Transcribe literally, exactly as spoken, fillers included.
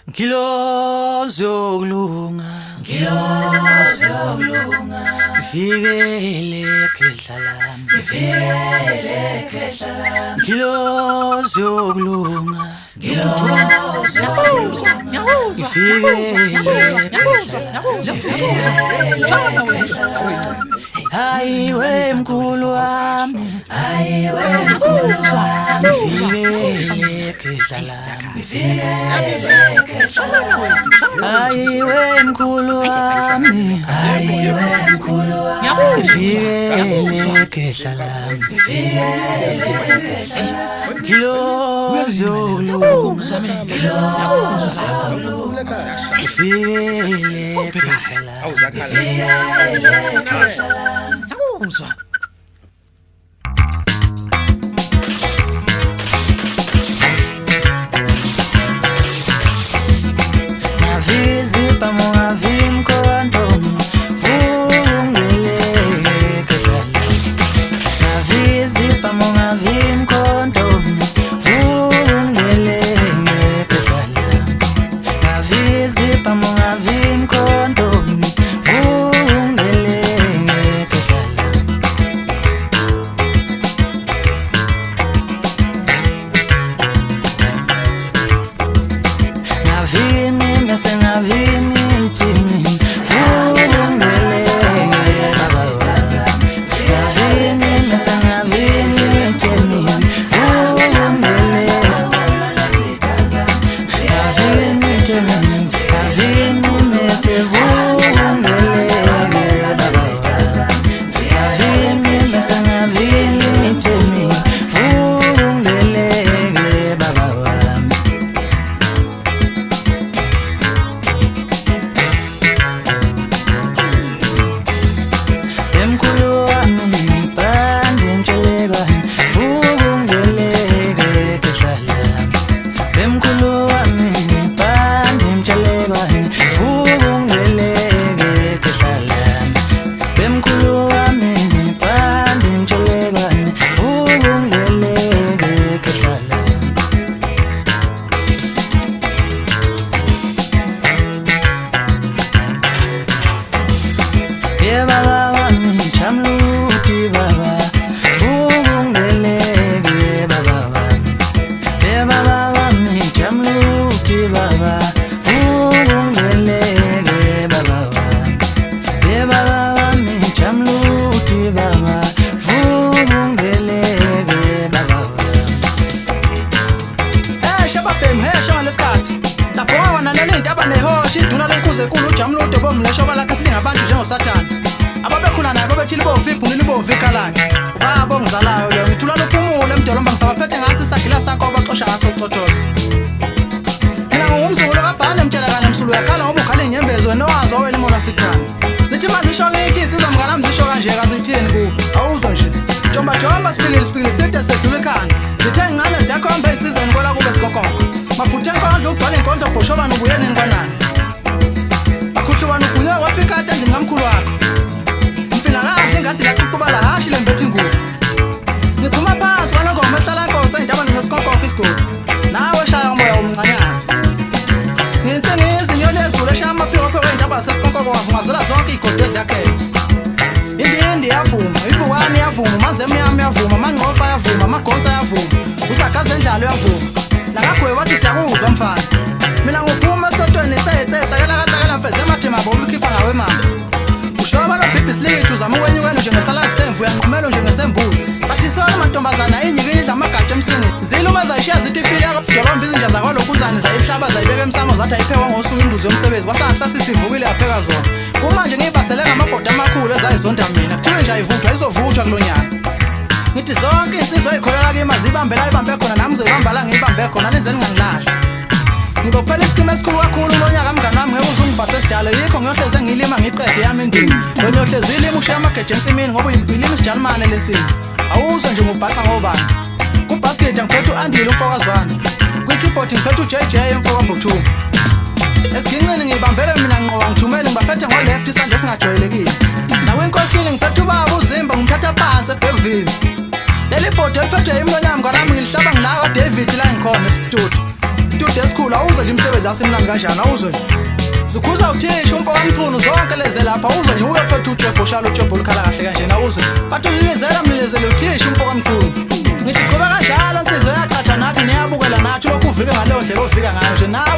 Ngilozi yokulunga, ngilozi yokulunga, ngifikele ekhehla lami, ngifikele ekhehla lami, ngilozi yokulunga, ngilozi yokulunga, ngifikele ekhehla lami, hayiwe mkhulu wami, hayiwe mkhulu wami, ngifikele ekhehla lami, ngifikele ekhehla lami, hayiwe mkhulu wami, hayiwe mkhulu wami, ngifikele ekhehla lami, ngifikele ekhehla lami, ngilozi yokulunga, ngilozi yokulunga, ngifikele ekhehla lami, ngifikele ekhehla lami. Navizipa mongavi mkontoni, vungele ekhehla lami, navizipa mongavi mkontoni, vungele ekhehla lami, navizipa mongavi mkontoni, vungele ekhehla lami. Navini mese navini chini, vungele baba waza. Navini mese navini chini, vungele navini chini, navini mese vungele baba waza. Navini mese navini chini, vungele baba waza. Emkhulu wami pande ntshelekwane, vungeleke ekhehla lami. Emkhulu wami pande ntshelekwane, vungeleke ekhehla lami. Emkhulu wami pande ntshelekwane, vungeleke ekhehla lami. Yeah, baba wami chamluti baba, vungeleke baba wami. Yeah, baba wami chamluti baba, vungeleke baba wami. Yeah, baba wami chamluti baba, vungeleke baba wami. Eh shababhemu he shona lesikhathi lapho wawana leli ndaba nehoshi iduna lenkuze enkulu ujamlude bomlesho balakhe silingabantu njengosathana ababekhula naye babethile bofi ibhunile bofi ikhalane ubaba ongizalayo lo ngithula lophumule emdolomba ngisabaphethe ngasi isagila sakho abaxosha ngaso ucothoza mina ngumzukulu kabhane emtshelakane msulu yakhala ngoba ukhala inyembezo wena owazi owela imona sikhana zithi mazisho ngithi insizwa mngana mzisho kanje kazithini kubo awuzwa nje jomba jomba sipilile sipilile side sedlule ekhanda zithe ngane ziyakhomba insizweni kola kube sikokoko mafuthe enkondlo ugcwale inkondlo bhoshobana ubuyeni ngikwanani akhuhlubana ugunywe wafika ade njengamkhulu wakho mfina kahle ingadi laququbala hashi lembethi ngubo ngiphuma phansi kwanongoma ehlala nkosi indaba nesikokoko isigodi nawe shaya umoya umncanyana ngitse ngizinyoni ezulu eshaya amaphikophe weindaba sesikokoko wavungazela zonke igodi eziyakhela indindi yavuma ifukwani yavuma manzemu yami yavuma manqofa yavuma amagonsa yavuma usagaze endlalo yavuma nakagwe wathi siyakuzwa mfana mina ngophuma esotweni etsetsetsa kalakatsakela mfeze emathema bomi khifa ngawe mama ushoba lo bhibhisi lethu zama ukwenyukelo njengesala semvu yanqumelo njengesembulu bathi sona mantombazana inyikile amagatsha emsini ziluma zayishiya zithi fili yakudolomba izinja zakwalokuzane zayihlaba zayibeka emsamo zathi ayiphekwa ngosuku imbuzi yomsebenzi kwasangisasisivukile yapheka zona kumanje ngiyibhasele ngamabhodi amakhulu ezayizonda mina kuthiwe nje ayivuthwa izovuthwa kulonyaka ngithi zonke insizwa eyikholela kimi azibambela ayibambe khona nami ngizoyibamba la ngiyibambe khona nizeni ngangilahla ngibophela isikima esikhulu kakhulu lonyaka mngani wami ngeke uzungibase esidalo yikho ngiyohleze ngilima ngiqede yami indini wena uyohleze ilima ushiya amageje ensimini ngoba uyilima isijalimane lensini awuzwe nje ngubhaxa ngobani kubasket ngiphethe uandile umfokazwana kwi-keyboard ngiphethe uJ J emfokambothungu esiginqeni ngibambele mina ngqoka ngithumele ngibaphethe ngo-left isandla esingajwayelekile nawe inkosini ngiphethe ubaba uzimba ngimthatha phansi ebhekvini leli bhodi eliphethwe yimlonyami ngalami ngilihlaba ngilawa David la ngikhona esistudio studio nje esikhulu awuzwe nje imisebenzi yasemnandi kanjani awuzwe nje Zikhuza uthisha umfo kamthunu zonke leze lapha uzwe nje ube phethe uJebho shala uJebho likhala kahle kanje na uzwe bathi ulizela mlezele uthisha umfo kamthunu Ngithi qoba kanjalo insizwe yaqhatha nathi niyabukela nathi lokhu uvike ngaleyo ndlela ovika ngayo nje na